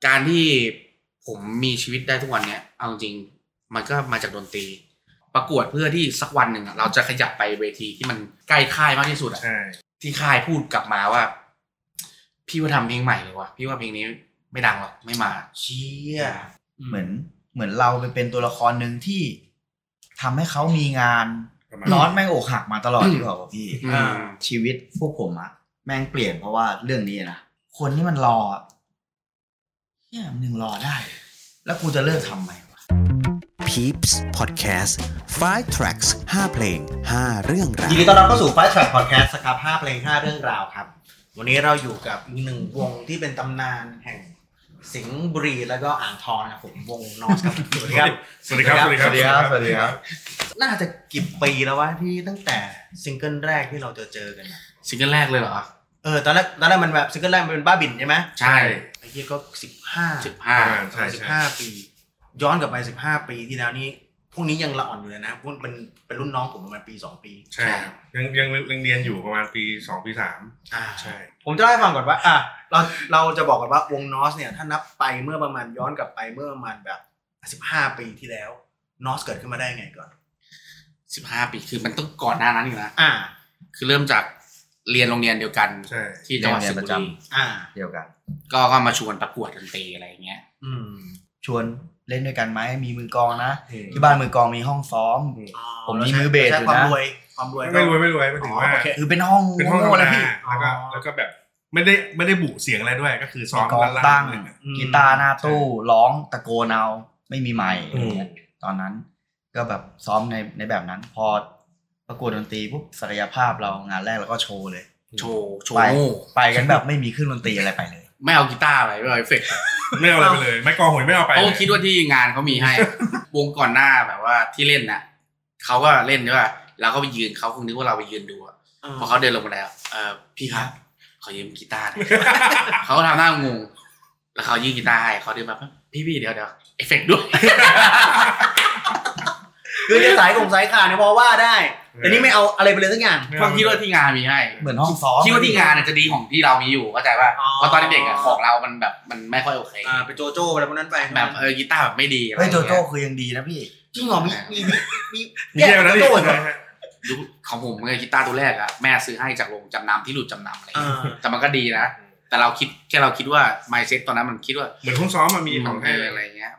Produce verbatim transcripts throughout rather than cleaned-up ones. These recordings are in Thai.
การที่ผมมีชีวิตได้ทุกวันเนี้ยเอาจริงมันก็มาจากดนตรีประกวดเพื่อที่สักวันหนึ่งเราจะขยับไปเวทีที่มันใกล้ค่ายมากที่สุดอ่ะที่ค่ายพูดกลับมาว่าพี่ว่าทำเพลงใหม่เลยว่ะพี่ว่าเพลงนี้ไม่ดังหรอกไม่มาเชี่ยเหมือนเหมือนเราไปเป็นตัวละครหนึ่งที่ทำให้เขามีงานร้อนแม่งอกหักมาตลอดที่บอกว่าพี่ชีวิตพวกผมอะแม่งเปลี่ยนเพราะว่าเรื่องนี้นะคนที่มันรอเนี่ยมันยังรอได้แล้วกูจะเลิกทำไมวะ Peeps Podcast ไฟว์ Tracks ห้าเพลงห้าเรื่องราวยินดีต้อนรับเข้าสู่ ไฟว์ Track Podcast ครับห้าเพลงห้าเรื่องราวครับวันนี้เราอยู่กับอีกหนึ่งวงที่เป็นตำนานแห่งสิงห์บุรีแล้วก็อ่างทองนะครับผมวงนอสครับสวัสดีครับสวัสดีครับสวัสดีครับสวัสดีครับน่าจะกี่ปีแล้ววะที่ตั้งแต่ซิงเกิลแรกที่เราเจอเจอกันซิงเกิลแรกเลยเหรอเออตอนแรกตอนแรกมันแบบซิงเกิลแรกมันเป็นบ้าบิ่นใช่ไหมใช่ไอ้ที่ก็สิบห้าสิบห้าใช่สิบห้าปีย้อนกลับไปสิบห้าปีที่แล้วนี่พวกนี้ยังละอ่อนอยู่เลยนะพวกเป็นเป็นรุ่นน้องผมประมาณปีสองปีใช่ยังยังยังเรียนอยู่ประมาณปีสองปีสามอ่าใช่ผมจะเล่าให้ฟังก่อนว่าอ่ะเราเราจะบอกกันว่าวงนอสเนี่ยถ้านับไปเมื่อประมาณย้อนกลับไปเมื่อประมาณแบบสิบห้าปีที่แล้วนอสเกิดขึ้นมาได้ไงก่อนสิบห้าปีคือมันต้องก่อนหน้านั้นอยู่นะอ่าคือเริ่มจากเรียนโรงเรียนเดียวกันที่จังหวัดสิงห์บุรีอ่าเดียวกันก็ก็มาชวนประกวดดนตรีอะไรอย่างเงี้ยอืมชวนเล่นด้วยกันไหมมีมือกลองนะที่บ้านมือกลองมีห้องซ้อมผมมีมือเบสอยู่นะความรวยความรวยไม่รวยไม่รวยไม่ถึงว่าคือเป็นห้องเป็นห้องอะไรพี่แล้วก็แล้วก็แบบไม่ได้ไม่ได้บุเสียงอะไรด้วยก็คือซ้อมตั้งกีตาร์หน้าตู้ร้องตะโกนเอาไม่มีไมค์ตอนนั้นก็แบบซ้อมในในแบบนั้นพอประกวดดนตรีปุ๊บศักยภาพเรางานแรกเราก็โชว์เลยโชว์โชว์ไปกันแบบไม่มีเครื่องดนตรีอะไรไปเลยไม่เอากีตาร์ไปไม่เอาเอฟเฟกต์ไม่เอาอะไรไปเลยไม่กองหวยไม่เอาไปเขาคิดว่าที่งานเขามีให้วงก่อนหน้าแบบว่าที่เล่นน่ะเขาก็เล่นใช่ป่ะเราก็ไปยืนเขาคงนึกว่าเราไปยืนดูพอเขาเดินลงมาแล้วเออพี่ครับขอยืมกีตาร์เขาก็ทำหน้างงแล้วเขายื่นกีตาร์ให้เขาเดินมาพี่พี่เดี๋ยวเดี๋ยวเอฟเฟกต์ด้วยคือจะสายของสายขาดเนี่ยพอว่าได้แต่นี่ไม่เอาอะไรไปเลยสักอย่างเพราะคิดว่าที่งานมีให้เหมือนห้องซ้อมคิดว่าที่งานจะดีของที่เรามีอยู่เข้าใจป่ะเพราะตอนเด็กๆของเรามันแบบมันไม่ค่อยโอเคอ่าไปโจโจ้อะไรพวกนั้นไปแบบเออกีตาร์แบบไม่ดีเฮ้ยโจโจ้คือยังดีนะพี่จริงเหรอมีมีมีมีแยกนะพี่ของผมเลยกีตาร์ตัวแรกอะแม่ซื้อให้จากโรงจำนำที่หลุดจำนำอะไรแต่มันก็ดีนะแต่เราคิดแค่เราคิดว่า mindset ตอนนั้นมันคิดว่าเหมือนห้องซ้อมมันมีของให้อะไรเงี้ย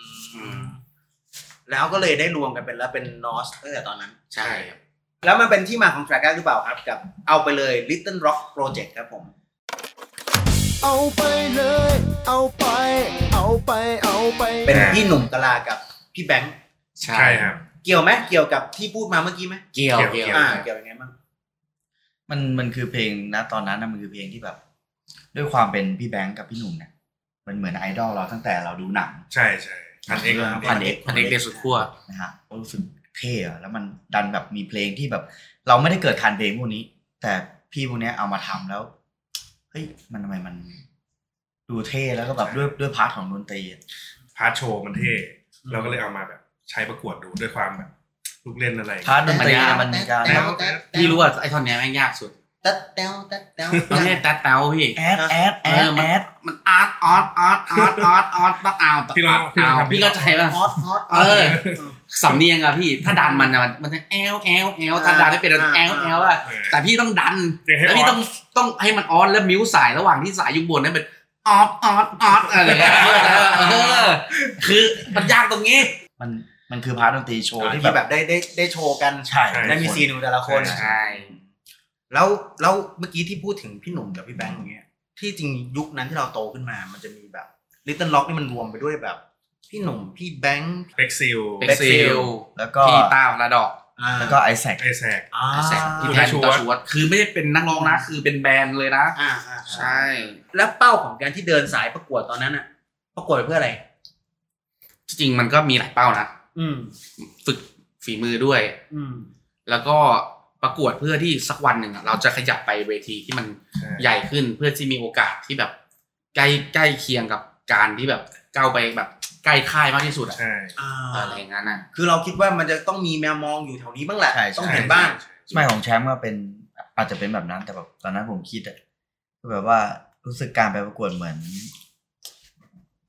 แล้วก็เลยได้รวมกันเป็นแล้วเป็นนอสตั้งแต่ตอนนั้นใช่แล้วมันเป็นที่มาของแทร็กแรกหรือเปล่าครับกับเอาไปเลย Little Rock Project ครับผมเอาไปเลยเอาไปเอาไปเอาไปเป็นพี่หนุ่มกะลากับพี่แบงค์ใช่ครับเกี่ยวไหมเกี่ยวกับที่พูดมาเมื่อกี้ไหมเกี่ยวเกี่ยวอ่าเกี่ยวยังไงบ้างมันมันคือเพลงนะตอนนั้นนะมันคือเพลงที่แบบด้วยความเป็นพี่แบงค์กับพี่หนุ่มเนี่ยมันเหมือนไอดอลเราตั้งแต่เราดูหนังใช่ใช่พันเอกพันเอกพันเอกเดสุดขั้วนะฮะรู้สึกเท่อะแล้วมันดันแบบมีเพลงที่แบบเราไม่ได้เกิดทันเพลงพวกนี้แต่พี่พวกนี้เอามาทำแล้วเฮ้ยมันทำไมมันดูเท่แล้วก็แบบด้วยด้วยพาร์ทของดนตรีพาร์ทโชว์มันเท่เราก็เลยเอามาแบบใช้ประกวดดูด้วยความแบบลูกเล่นอะไรพาร์ทดนตรีมันมีการพี่รู้ว่าไอ้ท่อนนี้แม่งยากสุดตัดแต้วตัดแต้วไม่ใช่ตัดแต้วพี่แอดแอดแอดแอดมันอาร์ตออดออดออดออดออดต้องเอาพี่เราพี่เข้าใจป่ะออดออดเออสำเนียงอะพี่ถ้าดันมันมันมันจะแอลแอลแอลถ้าดันไม่เป็นแอลแอลอะแต่พี่ต้องดันแล้วพี่ต้องต้องให้มันออดแล้วมิ้วสายระหว่างที่สายอยู่บนนั้นเป็นออดออดออดอะไรอย่างเงี้ยเออคือมันยากตรงนี้มันมันคือพาร์ทดนตรีโชว์ที่แบบได้ได้ได้โชว์กันใช่ได้มีซีนของแต่ละคนใช่แล้วแล้วเมื่อกี้ที่พูดถึงพี่หนุ่มกับพี่แบงค์อย่างเงี้ยที่จริงยุคนั้นที่เราโตขึ้นมามันจะมีแบบ Little Rock นี่มันรวมไปด้วยแบบพี่หนุ่มพี่แบงค์เบ็กซิลเบ็กซิลแล้วก็พี่ต้าระดอกแล้วก็ไอแซคไอแซคอ่าพี่แทนตาชวดคือไม่ได้เป็นนักร้องนะคือเป็นแบนด์เลยนะอ่าใช่แล้วเป้าของการที่เดินสายประกวดตอนนั้นอะประกวดเพื่ออะไรจริงๆมันก็มีหลายเป้านะอืมฝึกฝีมือด้วยอืมแล้วก็ประกวดเพื่อที่สักวันหนึ่งเราจะขยับไปเวทีที่มันใหญ่ขึ้นเพื่อที่มีโอกาสที่แบบใกล้ใกล้เคียงกับการที่แบบก้าวไปแบบใกล้ค่ายมากที่สุดอ่ะอะไรอย่างนั้นน่ะคือเราคิดว่ามันจะต้องมีแมวมองอยู่แถวนี้บ้างแหละต้องเห็นบ้างสมัยของแชมป์ก็เป็นอาจจะเป็นแบบนั้นแต่แบบตอนนั้นผมคิดอ่ะก็แบบว่ารู้สึกการไปประกวดเหมือน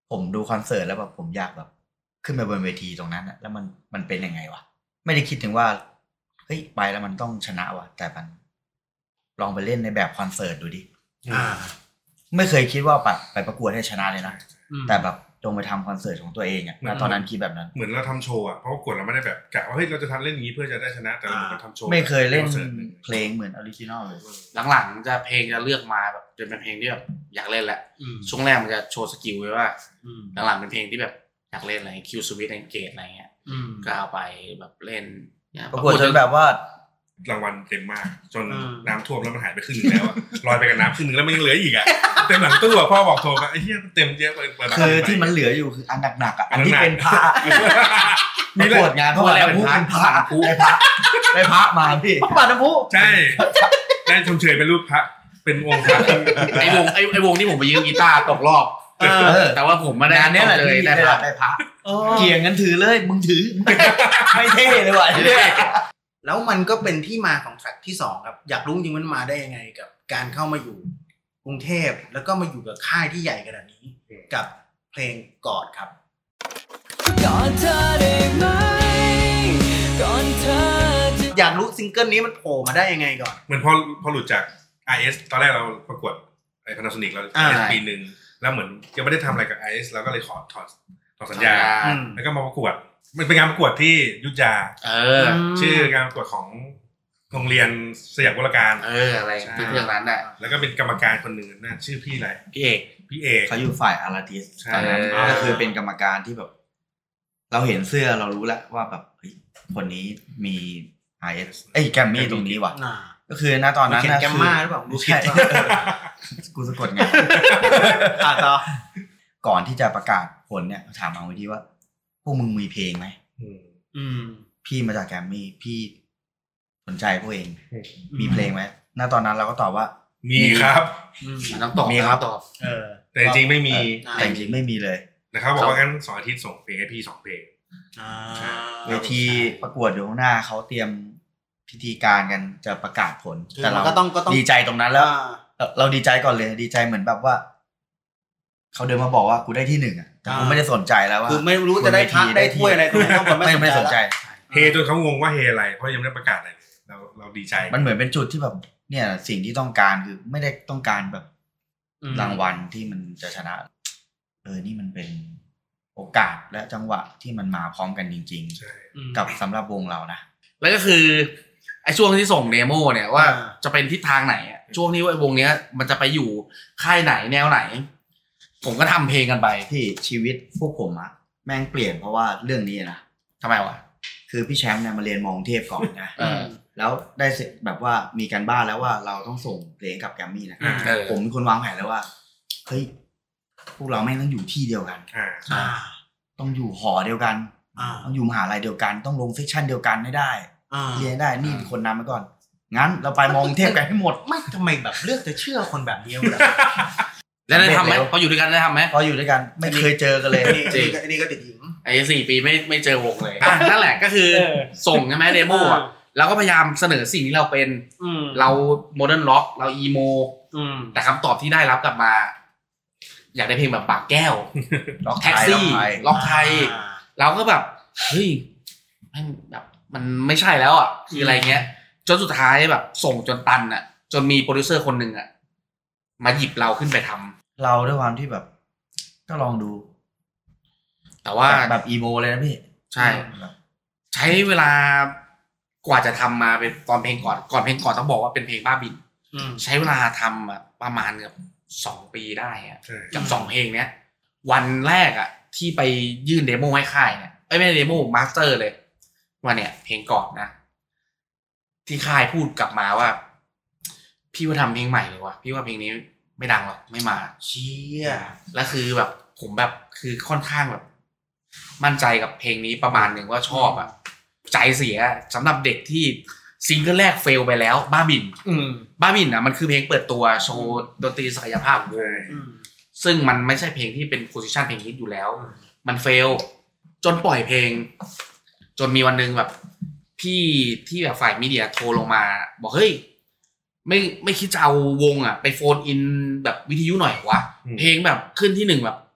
ผมดูคอนเสิร์ตแล้วแบบผมอยากแบบขึ้นไปบนเวทีตรงนั้นแล้วมันมันเป็นยังไงวะไม่ได้คิดถึงว่าเฮ้ยไปแล้วมันต้องชนะว่ะแต่มันลองไปเล่นในแบบคอนเสิร์ตดูดิอ่าไม่เคยคิดว่าไปไปประกวดให้ชนะเลยนะแต่แบบจงไปทำคอนเสิร์ตของตัวเองอ่ะตอนนั้นคิดแบบนั้นเหมือนเราทำโชว์อ่ะเพราะประกวดเราไม่ได้แบบกะว่าเฮ้ยเราจะทำเล่นนี้เพื่อจะได้ชนะแต่เราเหมือนทำโชว์ไม่เคยเล่นเพลงเหมือนออริจินอลเลยหลังๆจะเพลงจะเลือกมาแบบจนเป็นเพลงที่แบบอยากเล่นแหละช่วงแรกมันจะโชว์สกิลไว้ว่าหลังๆเป็นเพลงที่แบบอยากเล่นอะไรคิวสวิตแอนเกตอะไรเงี้ยก็เอาไปแบบเล่นประกวดจนแบบว่ารางวัลเต็มมากจนน้ำท่วมแล้วมันหายไปครึ่งนึงแล้วลอยไปกับน้ำครึ่งนึงแล้วมันยังเหลืออีกอ่ะเต็มหลังตู้อ่ะพ่อบอกโทรมาไอ้เหี้ยเต็มเยอะไปคือที่มันเหลืออยู่คืออันหนักๆอ่ะอันที่เป็นพระประกวดงานเพราะอะไรเป็นพระเป็นพระได้พระได้พระมาพี่พระบาทน้ำพุใช่ได้ชมเชยเป็นรูปพระเป็นองค์พระไอ้วงไอ้ไอ้วงที่ผมไปยืมกีตาร์ตกรอบแต่ว่าผมไม่ได้งานนี้แหละเลยได้พระได้พระเกี่ยงกันถือเลยมึงถือไม่เท่เลยว่ะแล้วมันก็เป็นที่มาของแทร็กที่สองครับอยากรู้จริงมันมาได้ยังไงกับการเข้ามาอยู่กรุงเทพแล้วก็มาอยู่กับค่ายที่ใหญ่ขนาดนี้กับเพลงกอดครับกอดเธอได้ไหมกอดเธออยากรู้ซิงเกิลนี้มันโผล่มาได้ยังไงก่อนเหมือนพอพอหลุดจาก ไอ เอส ตอนแรกเราประกวดไอ้ Panasonic เรา ไอ เอส ปีนึงแล้วเหมือนยังไม่ได้ทำอะไรกับ ไอ เอส เราก็เลยขอถอดถอดสัญญาแล้วก็มาประกวดมันเป็นงานประกวดที่ยุทธยาเออชื่องานประกวดของโรงเรียนสยามกุลการเอออะไรเรื่องนั้นน่ะแล้วก็เป็นกรรมการคนหนึ่งน่าชื่อพี่อะไรพี่เอกพี่เอกเขาอยู่ฝ่ายอาร์ติสตอนนั้นก็คือเป็นกรรมการที่แบบเราเห็นเสื้อเรารู้แล้วว่าแบบเฮ้ยคนนี้มี ไอ เอส เอ้ยแกมมี่ตรงนี้ว่ะก็คือณตอนนั้นนะแกมม่าหรือเปล่ารู้คิดกูสะกดไงอ่ะต่อก่อนที่จะประกาศผลเนี่ยถามเอาไว้ที่ว่าพวกมึงมีเพลงไหมอืมพี่มาจากแกรมมี่พี่สนใจพวกเองมีเพลงไหมณตอนนั้นเราก็ตอบว่ามีครับต้องตอบมีครับตอบเออแต่จริงไม่มีแต่จริงไม่มีเลยนะครับบอกว่างั้นสองอาทิตย์ส่งเพลงให้พี่สองเพลงเวทีประกวดอยู่ข้างหน้าเขาเตรียมพิธีการกันจะประกาศผลแต่เราดีใจตรงนั้นแล้วเราดีใจก่อนเลยดีใจเหมือนแบบว่าเขาเดินมาบอกว่ากูได้ที่หนึ่งอ่ะแต่กูไม่ได้สนใจแล้วว่าคือไม่รู้จะได้พักได้ถ้วยอะไรตรงนั้นต้องไม่ไม่สนใจเฮจนเขางงว่าเฮอะไรเพราะยังไม่ได้ประกาศอะไรเราเราดีใจมันเหมือนเป็นจุดที่แบบเนี่ยสิ่งที่ต้องการคือไม่ได้ต้องการแบบรางวัลที่มันจะชนะเออนี่มันเป็นโอกาสและจังหวะที่มันมาพร้อมกันจริงๆกับสำหรับวงเรานะแล้วก็คือไอ้ช่วงที่ส่งเดโมเนี่ยว่าจะเป็นทิศทางไหนช่วงนี้ว่าวงเนี้ยมันจะไปอยู่ค่ายไหนแนวไหนผมก็ทำเพลงกันไปที่ชีวิตพวกผมอะแม่งเปลี่ยนเพราะว่าเรื่องนี้นะทำไมวะคือพี่แชมป์เนี่ยมาเรียนมองเทพก่อนนะแล้วได้แบบว่ามีการบ้านแล้วว่าเราต้องส่งเพลงกับแกรมมี่นะผมเป็นคนวางแผนแล้วว่าเฮ้ยพวกเราแม่งต้องอยู่ที่เดียวกันต้องอยู่หอเดียวกันต้องอยู่มหาลัยเดียวกันต้องลงเซสชั่นเดียวกันให้ได้เรียนได้นี่คนนำไปก่อนงั้นเราไปมองเทพกันให้หมดไม่ทำไมแบบเลือกจะเชื่อคนแบบนี้วะแล้วได้ทำไหมพออยู่ด้วยกันได้ทำไหมพออยู่ด้วยกันไม่เคยเจอกันเลยจริงอันนี้ก็ติดหญิงไอ้สี่ปีไม่ไม่เจอวงเลยอ่ะนั่นแหละก็คือส่งใช่ไหมเดโมอ่ะแล้วก็พยายามเสนอสิ่งที่เราเป็นเราโมเดิร์นล็อกเราอีโมแต่คำตอบที่ได้รับกลับมาอยากได้เพลงแบบปากแก้วล็อกแท็กซี่ล็อกไทยเราก็แบบเฮ้ยแบบมันไม่ใช่แล้วอ่ะคืออะไรเงี้ยจนสุดท้ายแบบส่งจนตันอ่ะจนมีโปรดิวเซอร์คนหนึ่งอ่ะมาหยิบเราขึ้นไปทำเราด้วยความที่แบบก็ลองดูแต่ว่าแบบอีโมเลยนะพี่ใช่ใช้เวลากว่าจะทำมาเป็นตอนเพลงก่อนก่อนเพลงก่อนต้องบอกว่าเป็นเพลงบ้าบินใช้เวลาทำอ่ะประมาณเกือบสองปีได้อ่ะกับสองเพลงเนี้ยวันแรกอ่ะที่ไปยื่นเดโมให้ค่ายเนี่ยไม่ไม่เดโมมาสเตอร์เลยว่าเนี่ยเพลงก่อนนะที่ค่ายพูดกลับมาว่าพี่ว่าทำเพลงใหม่เลยว่ะพี่ว่าเพลงนี้ไม่ดังหรอกไม่มาเชี่ยแล้วคือแบบผมแบบคือค่อนข้างแบบมั่นใจกับเพลงนี้ประมาณหนึ่งว่าชอบอ่ะใจเสียสำหรับเด็กที่ซิงเกิลแรกเฟลไปแล้วบ้าบินบ้าบินอ่ะมันคือเพลงเปิดตัวโชว์ดนตรีศักยภาพวงซึ่งมันไม่ใช่เพลงที่เป็นโพสิชันเพลงฮิตอยู่แล้วมันเฟลจนปล่อยเพลงจนมีวันนึงแบบพี่ที่แบบฝ่ายมีเดียโทรลงมาบอกเฮ้ยไม่ไม่คิดจะเอาวงอ่ะไปโฟนอินแบบวิทยุหน่อยวะเพลงแบบขึ้นที่หนึ่งแบบ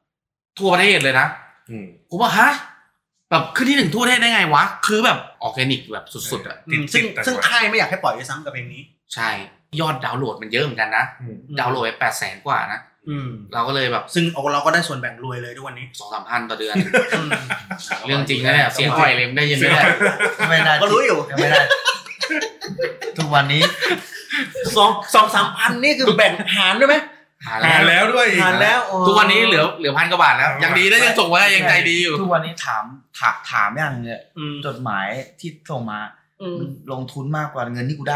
ทั่วประเทศเลยนะผมว่าฮะแบบขึ้นที่หนึ่งทั่วประเทศได้ไงวะคือแบบออร์แกนิกแบบสุดๆอ่ะซึ่งซึ่งค่ายไม่อยากให้ปล่อยด้วยซ้ำกับเพลงนี้ใช่ยอดดาวน์โหลดมันเยอะเหมือนกันนะดาวน์โหลดไปแปดแสนกว่านะเราก็เลยแบบซึ่งเราก็ได้ส่วนแบ่งรวยเลยทุกวันนี้สองสามพันต่อเดือนเรื่องจริงนะเนี่ยเสียงอ่อยเลยได้ยินไหมเนี่ยไม่ได้ก็รู้อยู่ไม่ได้ทุกวันนี้สองสองสามพันนี่คือแบ่งหารด้วยไหมหารแล้วด้วยหารแล้วทุกวันนี้เหลือเหลือพันกว่าบาทแล้วยังดีนะยังส่งไว้ยังใจดีอยู่ทุกวันนี้ถามถามถามอย่างเนี่ยจดหมายที่ส่งมาลงทุนมากกว่าเงินที่กูได้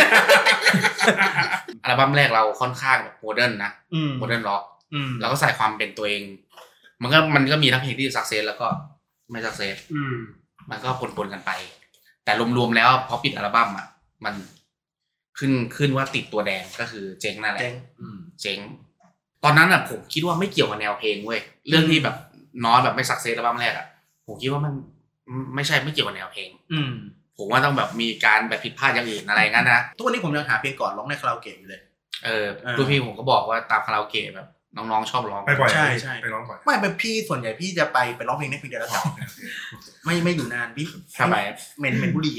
อัลบั้มแรกเราค่อนข้างแบบโมเดิร์นนะโมเดิร์นร็อกเราก็ใส่ความเป็นตัวเองมันก็มันก็มีทั้งเพลงที่ซักเซสแล้วก็ไม่ซักเซสมันก็ปนๆกันไปแต่รวมๆแล้วพอปิดอัลบั้มอ่ะมันขึ้นขึ้นว่าติดตัวแดงก็คือเจ๊งนั่นแหละเจ๊งตอนนั้นอ่ะผมคิดว่าไม่เกี่ยวกับแนวเพลงเว้ยเรื่องที่แบบน้อยแบบไม่ซักเซสอัลบั้มแรกอ่ะผมคิดว่ามันไม่ใช่ไม่เกี่ยวกับแนวเพลงผมว่าต้องแบบมีการแบบผิดพลาดอย่างอื่นอะไรงั้นนะทุกวันนี้ผมยังหาเพลงก่อนร้องในคาราโอเกะอยู่เลยเออรุ่นพี่ผมก็บอกว่าตามคาราโอเกะแบบน้องๆชอบร้องไปบ่อยใช่ใช่ไปร้องบ่อยไม่เป็นพี่ส่วนใหญ่พี่จะไปไปร้องเพลงในเพลงเดียวแล้วกลับไม่ไม่อยู่นานพี่ทำไมเหม็นเหม็นบุหรี่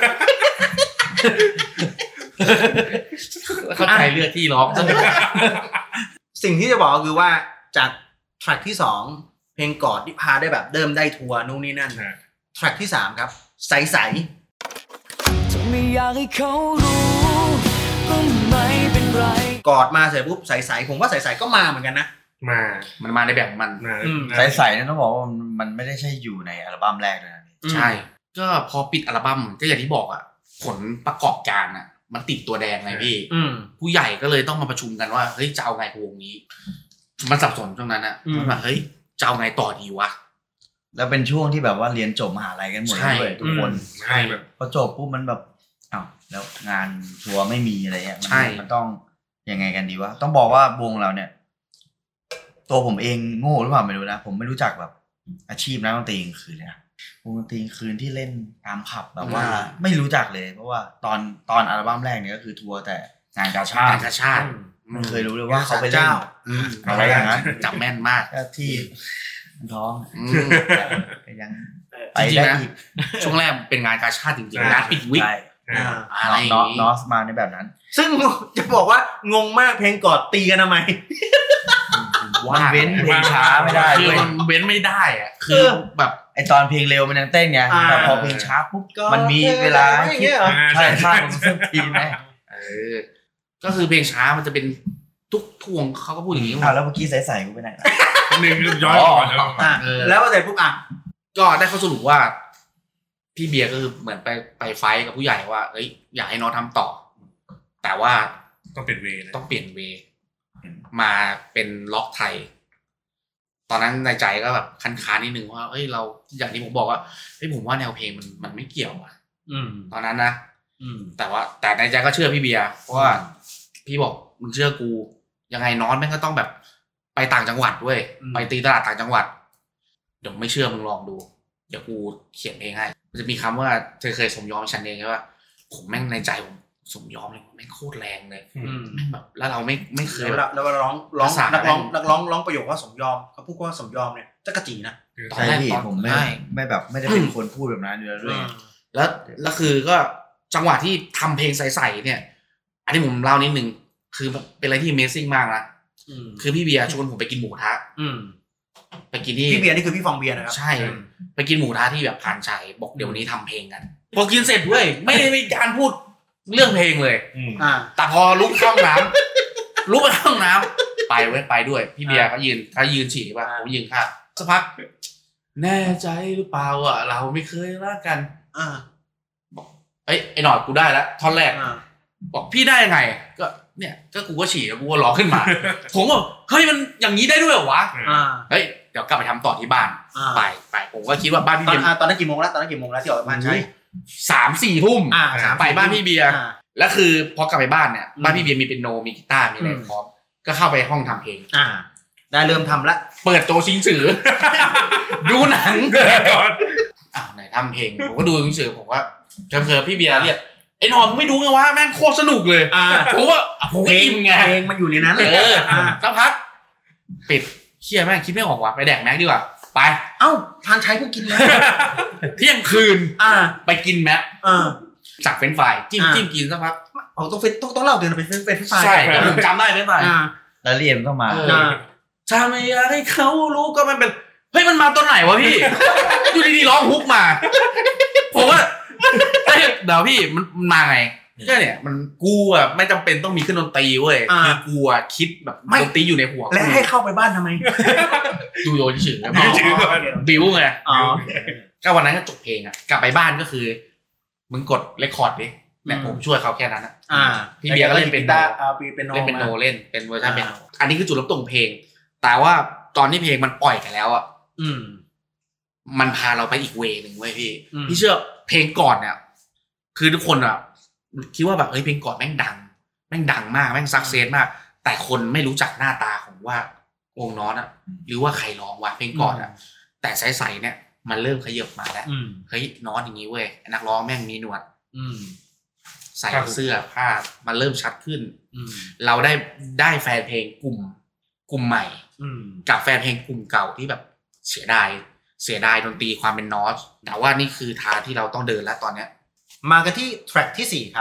เข้าใจเลือดที่ร้องสิ่งที่จะบอกก็คือว่าจากแทร็กที่สองเพลงกอดที่พาได้แบบเดิมได้ทัวร์นู่นนี่นั่นแทร็กที่สามครับใสๆจะไม่อยากให้เขารู้ก็ไม่เป็นไรกอดมาเสร็จปุ๊บใสๆผมว่าใสๆก็มาเหมือนกันนะมามันมาในแบบมันใสๆเนี่ยต้องบอกว่ามันไม่ได้ใช่อยู่ในอัลบั้มแรกเลยนะใช่ก็พอปิดอัลบั้มก็อย่างที่บอกอ่ะผลประกอบการอ่ะมันติดตัวแดงไงพี่ผู้ใหญ่ก็เลยต้องมาประชุมกันว่าเฮ้ยจะเอาไงกับวงนี้มันสับสนตรงนั้นอ่ะมันแบบเฮ้ยจะเอาไงต่อดีวะแล้วเป็นช่วงที่แบบว่าเรียนจบมหาลัยกันหมดเลยทุกคนใช่แบบพอจบปุ๊บมันแบบอ้าวแล้วงานทัวร์ไม่มีอะไรเงี้ยมันต้องยังไงกันดีวะต้องบอกว่าวงเราเนี่ยตัวผมเองโง่หรือเปล่าไม่รู้นะผมไม่รู้จักแบบอาชีพนักดนตรีกลางคืนเลยวงดนตรีคืนที่เล่นตามผับแบบว่าไม่รู้จักเลยเพราะว่าตอนตอนอัลบั้มแรกเนี่ยก็คือทัวร์แต่งานกาชาดงานกาชาดไม่เคยรู้เลยว่าเขาไปเล่นอะไรอย่างนั้นจำแม่นมากที่ท้องยังไปได้อีกช่วงแรกเป็นงานกาชาดจริงๆงานปิดวิกอะไรนอสมาในแบบนั้นซึ่งจะบอกว่างงมากเพลงกอดตีกันทำไมมันเว้นเพลงช้าไม่ได้คือมันเว้นไม่ได้อะคือแบบไอตอนเพลงเร็วมันยังเต้นไงแต่พอเพลงช้าปุ๊บมันมีเวลาคิดใช่ใช่มันซึ่งทีไหมเออก็คือเพลงช้ามันจะเป็นทุกทวงเขาก็พูดอย่างนี้อ้าวแล้วเมื่อกี้ใส่ๆกูไปไหนหนึ่งย้อนก่อนแล้วแล้วเสร็จปุ๊บอ่ะก็ได้ข้อสรุปว่าพี่เบียร์ก็คือเหมือนไปไปไฟท์กับผู้ใหญ่ว่าเอ้ยอยากให้น้องทำต่อแต่ว่าต้องเปลี่ยนเวต้องเปลี่ยนเวมาเป็นล็อกไทยตอนนั้นในใจก็แบบคันคานิดนึงว่าเอ้ยเราอย่างที่ผมบอกว่าเฮ้ยผมว่าแนวเพลงมันมันไม่เกี่ยวอ่ะตอนนั้นนะแต่ว่าแต่ในใจก็เชื่อพี่เบียร์เพราะว่าพี่บอกมึงเชื่อกูยังไงน้องแม่งก็ต้องแบบไปต่างจังหวัดด้วยไปตีตลาดต่างจังหวัดเดี๋ยวไม่เชื่อมึงลองดูเดี๋ยวกูเขียนเพลงให้มันจะมีคำว่าเธอเคยสมยอมฉันเองใช่ป่ะผมแม่งในใจผมสมยอมเลยแม่งโคตรแรงเลยแม่งแบบแล้วเราไม่ไม่เคยแล้วเราร้องร้องนักร้องนักร้องร้องประโยคว่าสมยอมเขาพูดว่าสมยอมเนี่ยจะกระจีนะใช่พี่ผมไม่ไม่แบบไม่ได้เป็นคนพูดแบบนั้นอยู่แล้วด้วยแล้วแล้วคือก็จังหวะที่ทำเพลงใสๆเนี่ยอันนี้ผมเล่านิดนึงคือเป็นอะไรที่ Amazing มากนะคือพี่เบียร์ชวนผมไปกินหมูกระทะไปกินที่พี่เบียร์นี่คือพี่ฟองเบียร์นะครับใช่ไปกินหมูกระทะที่แบบผ่านชัยบอกเดี๋ยวนี้ทำเพลงกันพอกินเสร็จด้วยไม่ได้มีการพูดเรื่องเพลงเลยแต่พอลุกเข้าน้ำลุกเข้าน้ำไปไว้ไปด้วยพี่เบียร์เขายืนเขายืนฉี่ป่ะผมยืนข้างสักพักแน่ใจหรือเปล่าอ่ะเราไม่เคยรักกันบอกเอ้ยไอ้หน่อยกูได้แล้วท่อนแรกบอกพี่ได้ยังไงก็เนี่ยก็กูก็ฉี่แล้วกูก็ร้องขึ้นมาผมบอกเฮ้ยมันอย่างนี้ได้ด้วยเหรอวะเฮ้ยเดี๋ยวกลับไปทำต่อที่บ้านไปไปผมก็คิดว่าบ้านพี่เบียร์ตอนนั้นกี่โมงแล้วตอนนั้นกี่โมงแล้วที่ออกจากบ้านใช่สามสี่ทุ่มไปบ้านพี่เบียร์แล้วคือพอกลับไปบ้านเนี่ยบ้านพี่เบียร์มีเปียโนมีกีตาร์มีอะไรพร้อมก็เข้าไปห้องทำเพลงได้เริ่มทำละเปิดโจชิงสือดูหนังอ้าวไหนทำเพลงผมก็ดูชิงสือผมว่าจำเจอพี่เบียร์เรียกไอ้นอนไม่ดูไงวะแม่งโคตรสนุกเลยผมว่าผมก็อิ่มไงเพลงมันอยู่ในนั้นเลยสักพักปิดเชี่ยแม่งคิดไม่ออกว่ะไปแดกแม็กดีกว่าไปเอ้าพานชัยเพิ่งกินแล้วเที่ยงคืนอ่าไปกินแม็กอ่าสักเฟรนช์ฟรายจิ้มอ่าจิ้มกินสักพักอ๋อต้องเป็นต้องต้องเล่าเดี๋ยวเป็นเป็นเป็นไฟล์ใช่แต่ผมจำได้เฟรนช์ฟรายอ่าแล้วเรียนก็มาเออถ้าไม่อยากให้เขารู้ก็มันเป็นเฮ้ยมันมาตอนไหนวะพี่ อยู่ดีๆร้องฮุกมาผมว่าเฮ้ยเดี๋ยวพี่มันมาไงก็เนี่ยมันกูอ่ะไม่จำเป็นต้องมีเครื่องดนตรีเว้ยคือกูอ่ะคิดแบบดนตรีอยู่ในหัวและให้เข้าไปบ้านทำไมดูโยนเฉยๆดูเฉยๆก่อนบิวไงอ๋อก็วันนั้นก็จบเพลงอ่ะกลับไปบ้านก็คือมึงกดเรคคอร์ดดิเนี่ยผมช่วยเขาแค่นั้นนะอ่าพี่เบียร์ก็เล่นเป็นโนอ่าปีเป็นโนเล่นเป็นโนเล่นเป็นเวอร์ชันเป็นโนอ่าอันนี้คือจุดเริ่มต้นของเพลง แต่ว่าตอนที่เพลงมันปล่อยกันแล้วอ่ะอืมมันพาเราไปอีกเวนึงเว้ยพี่อืมพี่เชื่อเพลงก่อนเนี่ยคือทุกคนอ่ะคิดว่าแบบเฮ้ยเพลงก่อนแม่งดังแม่งดังมากแม่งซักเซสมาก แต่คนไม่รู้จักหน้าตาของว่าวงน้อนอ่ะหรือว่าใครร้องวะเพลงก่อนอ่ะแต่ใสๆเนี่ยมันเริ่มขยับมาแล้วอืมเฮ้ยน้อนอย่างนี้เว้ยนักร้องแม่งมีหนวดอืมใส่เสื้อผ้ามันเริ่มชัดขึ้นอืมเราได้ได้แฟนเพลงกลุ่มกลุ่มใหม่อืมกับแฟนเพลงกลุ่มเก่าที่แบบเสียดายเสียดายดนตรีความเป็นนอสแต่ว่านี่คือทางที่เราต้องเดินแล้วตอนเนี้ยมากันที่แทร็กที่สี่ครับ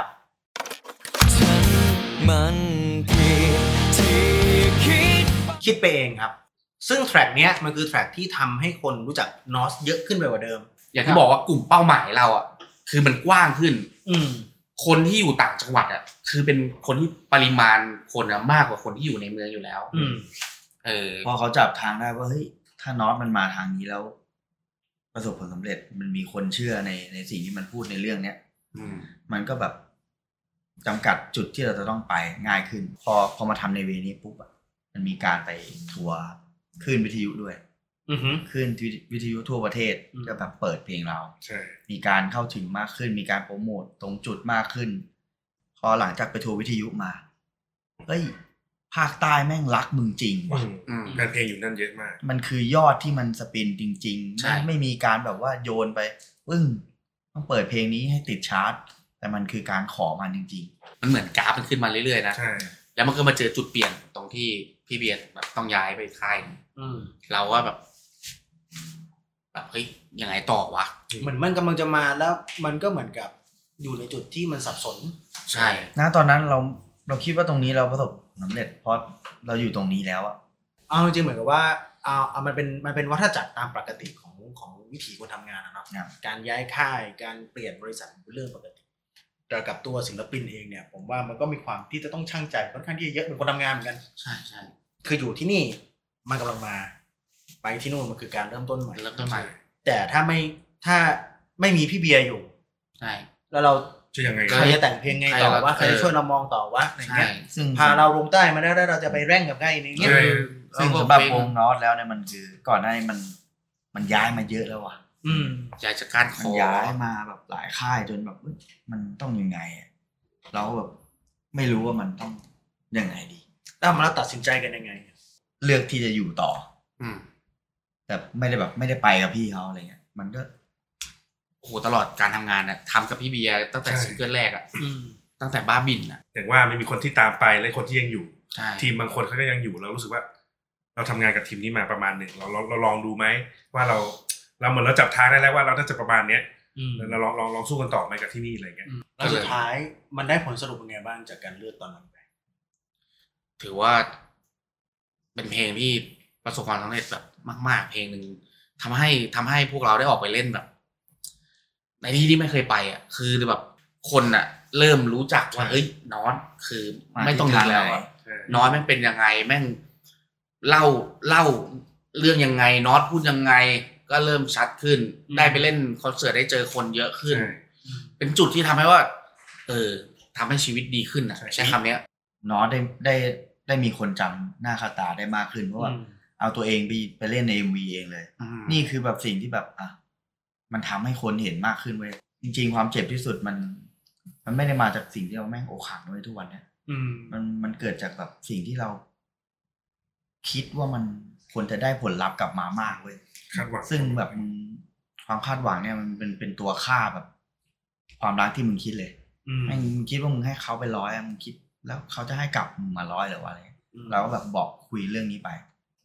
มันผิดที่คิดคิดไปเองครับ ซึ่งแทร็กเนี้ยมันคือแทร็กที่ทำให้คนรู้จักนอสเยอะขึ้นไปกว่าเดิมอย่างที่บอกว่ากลุ่มเป้าหมายเราอ่ะคือมันกว้างขึ้นอืมคนที่อยู่ต่างจังหวัดอ่ะคือเป็นคนที่ปริมาณคนอะมากกว่าคนที่อยู่ในเมืองอยู่แล้วอืมเออพอเขาจับทางได้ว่าเฮ้ยถ้านอตมันมาทางนี้แล้ว ประสบผลสำเร็จมันมีคนเชื่อในในสิ่งที่มันพูดในเรื่องเนี้ยอืมมันก็แบบจำกัดจุดที่เราจะต้องไปง่ายขึ้น พอพอมาทำในเวนี้ปุ๊บอ่ะมันมีการไปทัวร์คลื่นวิทยุด้วยอือฮึคลื่นวิทยุทั่วประเทศอืมก็แบบเปิดเพลงเราใช่มีการเข้าถึงมากขึ้น มีการโปรโมทตรงจุดมากขึ้น พอหลังจากไปทัวร์วิทยุมาเฮ้ยภาคใต้แม่งรักมึงจริงว่ะอืมแฟนเพลงอยู่นั่นเยอะมากมันคือยอดที่มันสปินจริงๆใช่ไม่ไม่มีการแบบว่าโยนไปปึ้งต้องเปิดเพลงนี้ให้ติดชาร์ตแต่มันคือการขอมันจริงมันเหมือนกราฟมันขึ้นมาเรื่อยๆนะใช่แล้วมันก็มาเจอจุดเปลี่ยนตรงที่พี่เบียร์แบบต้องย้ายไปค่ายหนึ่งอืมเราก็แบบแบบเฮ้ยยังไงต่อวะเหมือนมันกำลังจะมาแล้วมันก็เหมือนกับอยู่ในจุดที่มันสับสนใช่ๆนะตอนนั้นเราเราคิดว่าตรงนี้เราประสบสำเร็จ เพราะเราอยู่ตรงนี้แล้วอะเอาจริงๆเหมือนกับว่าเอาเอามันเป็นมันเป็นวัฏจักรตามปกติของของวิถีคนทำงานนะเนาะครับการย้ายค่ายการเปลี่ยนบริษัทเป็นเรื่องปกติแต่กับตัวศิลปินเองเนี่ย ผมว่ามันก็มีความที่จะต้องชั่งใจค่อนข้างที่จะเยอะเป็นคนทำงานเหมือนกันใช่ใช่คืออยู่ที่นี่มันกำลังมา ไปที่นู่นมันคือการเริ่มต้นใหม่เริ่มต้นใหม่แต่ถ้าไม่ถ้าไม่มีพี่เบียร์อยู่ใช่แล้วเราจะยังไงใครจะแต่งเพลงไงต่อว่าใครจะช่วยเรามองต่อว่าอะไรใช่เงี้ยซึ่งพาเราลงใต้มาได้แล้วเราจะไปแร่งกับใครในเงี้ยใช่ซึ่งสำหรับวงนอตแล้วเนี่ยมันคือ ก่อนหน้านี้มันมันย้ายมาเยอะแล้วว่ะอืมอยากจะการขมันอย้ายมาแบบหลายค่ายจนแบบเอ้ยมันต้องยังไงอะเราแบบไม่รู้ว่ามันต้องยังไงดีแล้วมาแล้วตัดสินใจกันยังไงเลือกที่จะอยู่ต่ออืมแต่ไม่ได้แบบไม่ได้ไปกับพี่เขาอะไรเงี้ยมันก็โอ้โหตลอดการทำงานน่ะทำกับพี่เบียร์ตั้งแต่ใช่ซิงเกิลแรกอ่ะอืมตั้งแต่บ้าบินอ่ะอย่างว่ามันมีคนที่ตามไปและคนที่ยังอยู่ใช่ทีมบางคนเขาก็ยังอยู่เรารู้สึกว่า เราทำงานกับทีมนี้มาประมาณหนึ่งเราเราเราลองดูไหมว่าเราเราเหมือนเราจับทางได้แล้วว่าเราน่าจะประมาณเนี้ยอืมเราลองลองลองสู้กันต่อไหมกับที่นี่อะไรเงี้ยแล้วสุดท้ายมันได้ผลสรุปยังไงบ้างจากการเลือกตอนนั้นไปถือว่า เป็นเพลงที่ประสบความสำเร็จแบบมาก ๆ เพลงหนึ่งทำให้ทำให้พวกเราได้ออกไปเล่นแบบ ในที่ที่ไม่เคยไปอ่ะ คือแบบคนอ่ะ เริ่มรู้จักว่าเฮ้ยน้อนคือไม่ต้องนึกแล้วอะใช่น้อยแม่งเป็นยังไงแม่งเล่าเล่าเรื่องยังไงน็อตพูดยังไง ก็เริ่มชัดขึ้น ได้ไปเล่นคอนเสิร์ตได้เจอคนเยอะขึ้นใช่เป็นจุดที่ทำให้ว่า เออทำให้ชีวิตดีขึ้นอ่ะใช้คำเนี้ยนอตได้ได้ได้มีคนจำหน้าค่าตาได้มากขึ้นเพราะว่าเอาตัวเองไปไปเล่นใน เอ็ม วี เองเลยอืมนี่คือแบบสิ่งที่แบบอ่ะมันทำให้คนเห็นมากขึ้นเว้ยจริง ๆ ความเจ็บที่สุดมัน มันไม่ได้มาจากสิ่งที่เราแม่งอกหักด้วยทุกวันเนี่ยอืมมันมันเกิดจากแบบสิ่งที่เรา คิดว่ามันควรจะได้ผลลัพธ์กลับมามากเว้ยคาดหวังซึ่งแบบมึงความคาดหวังเนี่ยมันเป็นเป็นตัวค่าแบบ ความรักที่มึงคิดเลยอืมแม่งมึงคิดว่ามึงให้เขาไปร้อยอะมึงคิด แล้วเขาจะให้กลับมึงมาร้อยหรือว่าอะไรเราก็แบบบอกคุยเรื่องนี้ไป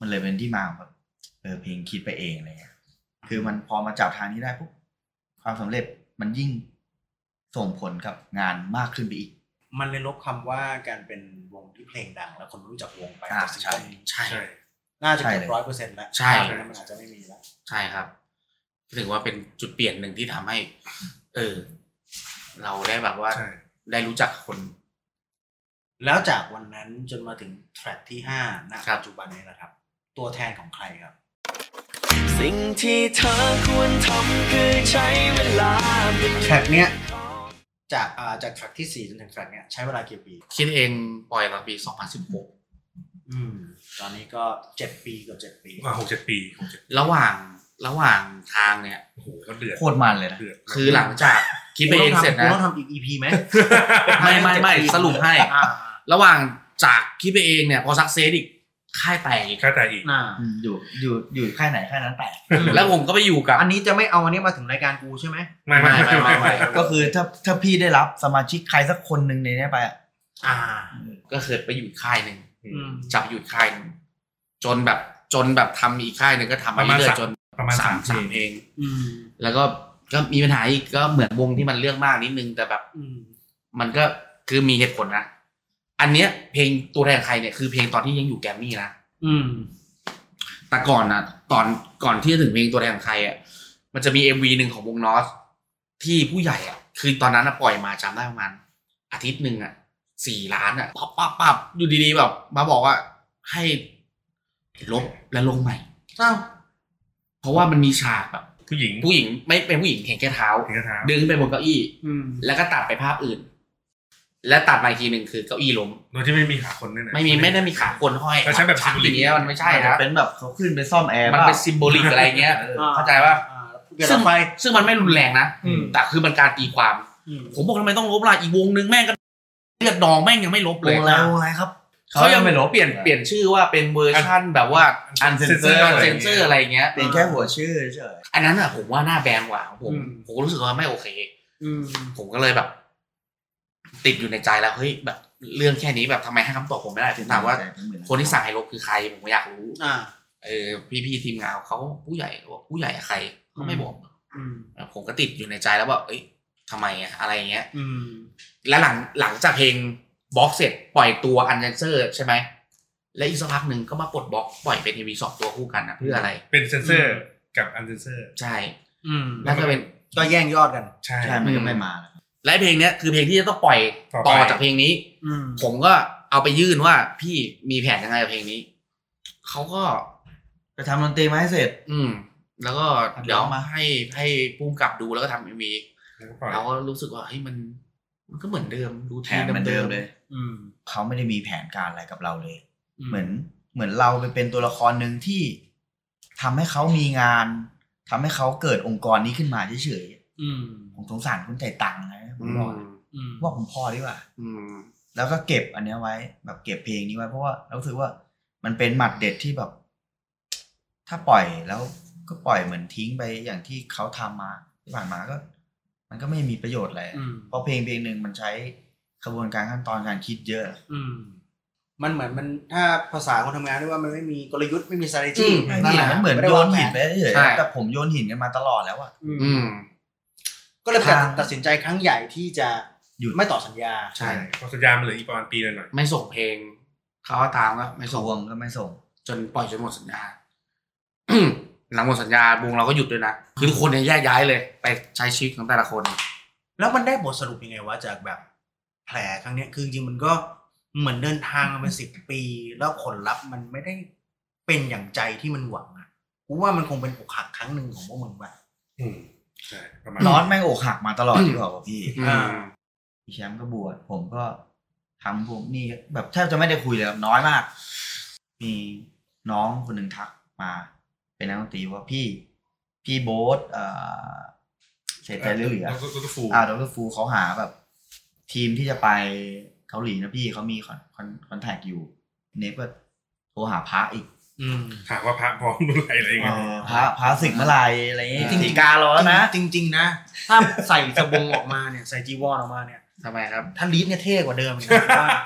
มันเลยเป็นที่มาของแบบเออเพลงคิดไปเองอะไรเงี้ยคือมันพอมาจับทางนี้ได้ปุ๊บความสำเร็จมันยิ่งส่งผลกับงานมากขึ้นไปอีกมันเลยลบคำว่าการเป็นวงที่เพลงดังแล้วคนรู้จักวงไปใช่ใช่น่าจะเกือบร้อยเปอร์เซ็นต์แล้วใช่มันอาจจะไม่มีแล้วใช่ครับถือว่าเป็นจุดเปลี่ยนหนึ่งที่ทำให้เออเราได้แบบว่าได้รู้จักคนแล้วจากวันนั้นจนมาถึงแทร็กที่ห้าณปัจจุบันนี้นะครับตัวแทนของใครครับสิ่งที่เธอควรทำคือใช้เวลาแทร็กเนี้ยจากอ่าจากแทร็กที่สี่จนถึงแทร็กเนี้ยใช้เวลากี่ปีคิดเองปล่อยตอนปีสองพันสิบหกอืมตอนนี้ก็เจ็ดปีเกือบเจ็ดปีอ่าหก เจ็ดปีระหว่างระหว่างทางเนี่ยโอ้โหก็เดือดโคตรมันเลยนะคือหลังจากคิดไปเองเสร็จนะต้องทำอีก อี พี มั้ยไม่ไม่ไม่สรุปให้ระหว่างจากคิดไปเองเนี่ยพอซักเซสอีกค่ายแตกอีกค่ายแตกอีกอยู่อยู่อยู่ค่ายไหนค่ายนั้นแตกแล้วผมก็ไปอยู่กับอันนี้จะไม่เอาอันนี้มาถึงรายการกูใช่ไหมไม่ไม่ไม่ไม่ก็คือถ้าถ้าพี่ได้รับสมาชิกใครสักคนหนึ่งในนี้ไปอ่าก็เคยไปอยู่ค่ายหนึ่งจับอยู่ค่ายนึงจนแบบจนแบบทำอีกค่ายนึงก็ทำมาเรื่อยๆจนประมาณสามเพลงแล้วก็ก็มีปัญหาอีกก็เหมือนวงที่มันเรื่องมากนิดนึงแต่แบบมันก็คือมีเหตุผลนะอันเนี้ยเพลงตัวแทนใครเนี่ยคือเพลงตอนที่ยังอยู่แกรมมี่นะอืมแต่ก่อนนะตอนก่อนที่จะถึงเพลงตัวแทนใครอ่ะมันจะมี เอ็ม วี นึงของวงนอสที่ผู้ใหญ่อ่ะคือตอนนั้นปล่อยมาจำได้ประมาณอาทิตย์นึงอ่ะสี่ล้านอ่ะปั๊บปั๊บปั๊บอยู่ดีๆแบบมาบอกว่าให้ลบและลงใหม่อ้าวเพราะว่ามันมีฉากแบบผู้หญิงผู้หญิงไม่เป็นผู้หญิงเห็นแค่เท้าดึงไปบนเก้าอี้แล้วก็ตัดไปภาพอื่นและตัดมาอีกทีนึงคือเก้าอี้ล้มโดยที่ไม่มีขาคนนั่นแหละไม่มีไม่ได้มีขาคนห้อยก็ใช้แบบซิมโบลิกเงี้ยมันไม่ใช่นะเป็นแบบเขาขึ้นไปซ่อมแอร์มันเป็นซิมโบลิกอะไรเงี้ยเข้าใจป่ะซึ่งซึ่งมันไม่รุนแรงนะแต่คือมันการตีความผมบอกทำไมต้องลบล่ะอีกวงนึงแม่งก็เลือดดองแม่งยังไม่ลบเลยวงแล้วอะไรครับเขายังไม่ลบเปลี่ยนเปลี่ยนชื่อว่าเป็นเวอร์ชั่นแบบว่าอันเซนเซอร์เซนเซอร์อะไรเงี้ยเป็นแค่หัวชื่อเฉยอันนั้นอ่ะผมว่าหน้าแบนกว่าผมผมรู้สึกว่าไม่โอเคผมก็เลยแบบติดอยู่ในใจแล้วเฮ้ยแบบเรื่องแค่นี้แบบทำไมให้คำตอบผมไม่ได้ถึงถามว่าคนที่สั่งให้ลบคือใครผมอยากรู้เออพี่ๆทีมงานเขาผู้ใหญ่บอกผู้ใหญ่ใครเขาไม่บอกผมก็ติดอยู่ในใจแล้วว่าเอ้ยทำไมอะอะไรเงี้ยและหลังหลังจากเพลงบล็อกเสร็จปล่อยตัวอันเซนเซอร์ใช่ไหมและอีกสักพักหนึ่งก็มาปลดบล็อกปล่อยเป็นทีวีสองตัวคู่กันนะเพื่ออะไรเป็นเซนเซอร์กับอันเซนเซอร์ใช่แล้วก็เป็นก็แย่งยอดกันใช่ไม่ไม่มาและเพลงนี้คือเพลงที่จะต้องปล่อยต่อจากเพลงนี้ผมก็เอาไปยื่นว่าพี่มีแผนยังไงกับเพลงนี้เขาก็ไปทำดนตรีมาให้เสร็จอืมแล้วก็เดี๋ยวมาให้ให้พุ่งกลับดูแล้วก็ทำเอ็มวีเราก็รู้สึกว่าเฮ้ยมันมันก็เหมือนเดิมดูแทนเหมือนเดิมเลยเขาไม่ได้มีแผนการอะไรกับเราเลยเหมือนเหมือนเราไปเป็นตัวละครหนึ่งที่ทำให้เขามีงานทำให้เขาเกิดองค์กรนี้ขึ้นมาเฉยๆผมสงสารคุณใจตังค์นะผมบอกว่าผมพอดีกว่าแล้วก็เก็บอันนี้ไว้แบบเก็บเพลงนี้ไว้เพราะว่าเรารู้สึกว่ามันเป็นหมัดเด็ดที่แบบถ้าปล่อยแล้วก็ปล่อยเหมือนทิ้งไปอย่างที่เขาทำมาที่ผ่านมาก็มันก็ไม่มีประโยชน์อะไรเพราะเพลงเพลงหนึ่งมันใช้กระบวนการขั้นตอนการคิดเยอะมันเหมือนมันถ้าภาษาคนทำงานด้วยว่ามันไม่มีกลยุทธ์ไม่มี strategy นั่นแหละมันเหมือนโยนหินไปเฉยๆแต่ผมโยนหินกันมาตลอดแล้วอ่ะก็เลยตัดสินใจครั้งใหญ่ที่จะหยุดไม่ต่อสัญญาใช่เพราะสัญญามันเหลืออีกประมาณปีหน่อยไม่ส่งเพลงเขาตามก็ไม่ส่งวงก็ไม่ส่งจนปล่อยจนหมดสัญญาหลังหมดสัญญาวงเราก็หยุดด้วยนะคือทุกคนเนี่ยแยกย้ายเลยไปใช้ชีวิตของแต่ละคนแล้วมันได้บทสรุปยังไงวะจากแบบแผลครั้งนี้คือจริงมันก็เหมือนเดินทางมาเป็นสิบปีแล้วผลลัพธ์มันไม่ได้เป็นอย่างใจที่มันหวังอ่ะกูว่ามันคงเป็นอกหักครั้งหนึ่งของพวกมึงว่ะอืมใช่ประมาณร้อนแม่งอกหักมาตลอดที่บอกว่าพี่อ่าพี่แชมป์ก็บวชผมก็ทำพวกนี้แบบแทบจะไม่ได้คุยเลยน้อยมากมีน้องคนหนึ่งทักมาเป็นนักดนตรีว่าพี่พี่โบ๊ทเอ่อเสียใจเหลือๆดร.ฟูอ่าดร.ฟูเขาหาแบบทีมที่จะไปเกาหลีนะพี่เขามีคอนคอนคอนแทคอยู่เนฟก็โทรหาพระอีกถามว่าพระพร้อมเมื่อไหร่อะไรเงี้ยพระพระศึกเมื่อไหร่อะไรอย่างงี้จริงๆการรอแล้วนะจริงๆนะถ้าใส่สบงออกมาเนี่ยใส่จีวรออกมาเนี่ยทำไมครับถ้าลีดเนี่ยเท่กว่าเดิมอีกนะว่า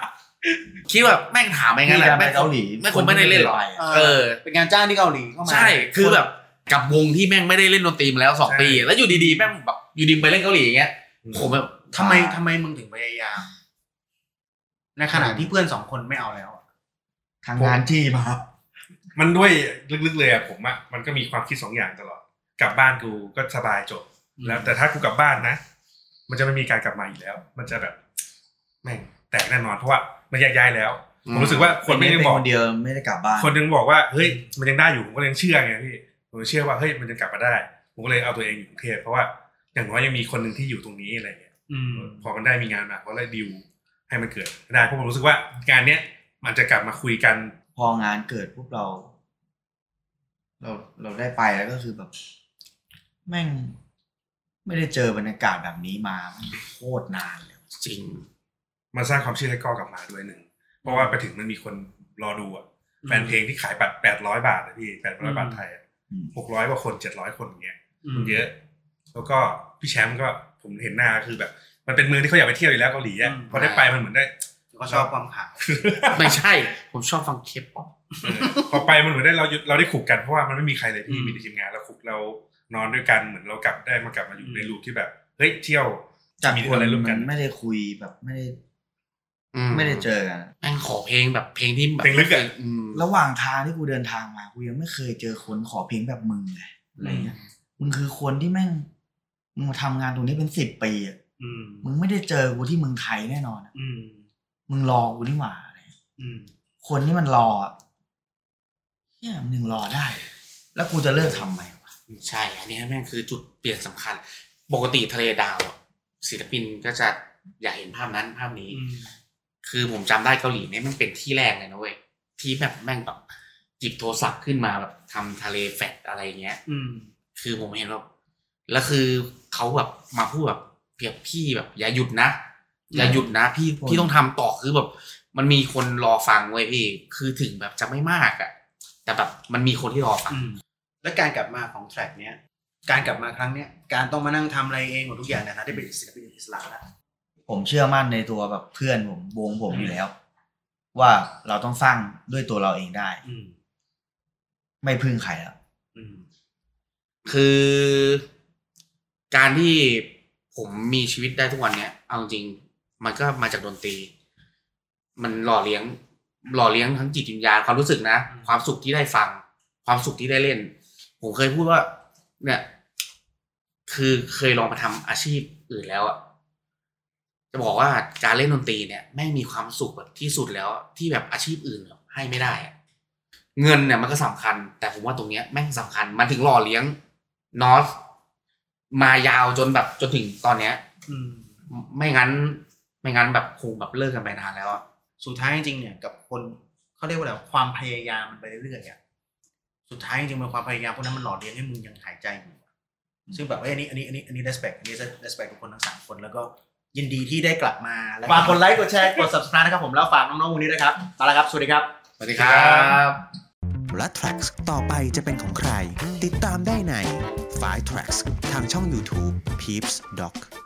คิดว่าแม่งถามไปงั้นแหละไปเกาหลีไม่คงไม่ได้เล่นหรอกเออเป็นงานจ้างที่เกาหลีเข้ามาใช่คือแบบกับวงที่แม่งไม่ได้เล่นดนตรีมาแล้วสองปีแล้วอยู่ดีๆแม่งแบบอยู่ดีไปเล่นเกาหลีอย่างเงี้ยผมแบบทำไมทำไมมึงถึงพยายามในขณะที่เพื่อนสองคนไม่เอาแล้วทางงานที่มามันด้วยลึกๆเลยอะผมอะมันก็มีความคิดสองอย่างตลอดกลับบ้านกูก็สบายจบแล้วแต่ถ้ากูกลับบ้านนะมันจะไม่มีการกลับมาอีกแล้วมันจะแบบแม่งแตกแน่นอนเพราะว่ามันแยกย้ายแล้วผมรู้สึกว่าคนไม่ได้บอกคนเดียวไม่ได้กลับบ้านคนนึงบอกว่าเฮ้ยมันยังได้อยู่ผมก็ยังเชื่อไงพี่ผมเชื่อว่าเฮ้ยมันจะกลับมาได้ผมก็เลยเอาตัวเองอยู่กรุงเทพเพราะว่าอย่างน้อยยังมีคนนึงที่อยู่ตรงนี้อะไรเงี้ยพอมันได้มีงานมาก็เลยดิวให้มันเกิดได้เพราะผมรู้สึกว่างานเนี้ยมันจะกลับมาคุยกันพองานเกิดพวกเราเราเราได้ไปแล้วก็คือแบบแม่งไม่ได้เจอบรรยากาศแบบนี้มาโคตรนานเลยจริงมาสร้างความเชื่อให้ก้อกลับมาด้วยหนึ่งเพราะว่าไปถึงมันมีคนรอดูอ่ะแฟนเพลงที่ขายบัตรแปดร้อยบาทนะพี่แปดร้อยบาทไทยหกร้อยกว่าคนเจ็ดร้อยคนอย่างเงี้ยมันเยอะแล้วก็พี่แชมป์ก็ผมเห็นหน้าคือแบบมันเป็นเมืองที่เขาอยากไปเที่ยวอยู่แล้วเกาหลีอ่ะพอได้ไปมันเหมือนได้ก็ชอบความขาวไม่ใช่ผมชอบฟังเคป๊อปพอไปมันเหมือนได้เราเราได้ขุกกันเพราะว่ามันไม่มีใครเลยพี่มีแต่ทีมงานเราขุกเรานอนด้วยกันเหมือนเรากลับได้มากลับมาอยู่ในลูปที่แบบเฮ้ยเที่ยวจะมีอะไรร่วมกันไม่ได้คุยแบบไม่ได้ไม่ได้เจอกันแม่งขอเพลงแบบเพลงที่แบบเพลงลึกอ่ะระหว่างทางที่กูเดินทางมากูยังไม่เคยเจอคนขอเพลงแบบมึงเลยอะไรเงี้ยมึงคือคนที่แม่งมึงมาทำงานตรงนี้เป็นสิบปีอ่ะมึงไม่ได้เจอกูที่เมืองไทยแน่นอนมึงรอกูนี่หว่าคนที่มันรอเนี่ยมึงรอได้แล้วกูจะเลิกทำไหมวะใช่อันนี้แม่งคือจุดเปลี่ยนสำคัญปกติทะเลดาวศิลปินก็จะอยากเห็นภาพนั้นภาพนี้คือผมจำได้เกาหลีเนี่ยมันเป็นที่แรกเลยนะเว้ยที่แบบแม่งแบบจิบโทรศัพท์ขึ้นมาแบบทำทะเลแฟลชอะไรเงี้ยคือผมเห็นว่าแล้วคือเขาแบบมาพูดแบบเพียบพี่แบบอย่าหยุดนะอย่าหยุดนะพี่พี่ต้องทำต่อคือแบบมันมีคนรอฟังเว้ยพี่คือถึงแบบจะไม่มากอ่ะแต่แบบมันมีคนที่รอฟังและการกลับมาของแทร็กเนี้ยการกลับมาครั้งเนี้ยการต้องมานั่งทำอะไรเองหมดทุกอย่างนะได้เป็นศิลปินอิสระแล้วผมเชื่อมั่นในตัวแบบเพื่อนผมวงผมอยู่แล้วว่าเราต้องสร้างด้วยตัวเราเองได้ไม่พึ่งใครแล้วคือการที่ผมมีชีวิตได้ทุกวันเนี้ยเอาจริงมันก็มาจากดนตรีมันหล่อเลี้ยงหล่อเลี้ยงทั้งจิตวิญญาณความรู้สึกนะความสุขที่ได้ฟังความสุขที่ได้เล่นผมเคยพูดว่าเนี่ยคือเคยลองมาทำอาชีพอื่นแล้วอะจะบอกว่าการเล่นดนตรีเนี่ยแม่งมีความสุขแบบที่สุดแล้วที่แบบอาชีพอื่นให้ไม่ได้เงินเนี่ยมันก็สำคัญแต่ผมว่าตรงเนี้ยแม่งสำคัญมันถึงหล่อเลี้ยงนอสมายาวจนแบบจนถึงตอนเนี้ยไม่งั้นไม่งั้นแบบคงแบบเลิกกันไปนานแล้วอะสุดท้ายจริงๆเนี่ยกับคนเขาเรียกว่าอะไรความพยายามมันไปเรื่อยๆอ่ะสุดท้ายจริงๆมันความพยายามพวกนั้นมันหล่อเลี้ยงให้มึงยังหายใจอยู่ซึ่งแบบอันนี้อันนี้อันนี้อันนี้ respect อันนี้ respect ทุกคนทั้งสามคนแล้วก็ยินดีที่ได้กลับมาฝากกดไลค์กดแชร์กด Subscribe นะครับผมแล้วฝากน้องๆวงนี้ด้วยครับมาแล้วครับสวัสดีครับสวัสดีครับและแทร็กต่อไปจะเป็นของใครติดตามได้ในไฟล์ Tracks ทางช่อง YouTube Peeps Doc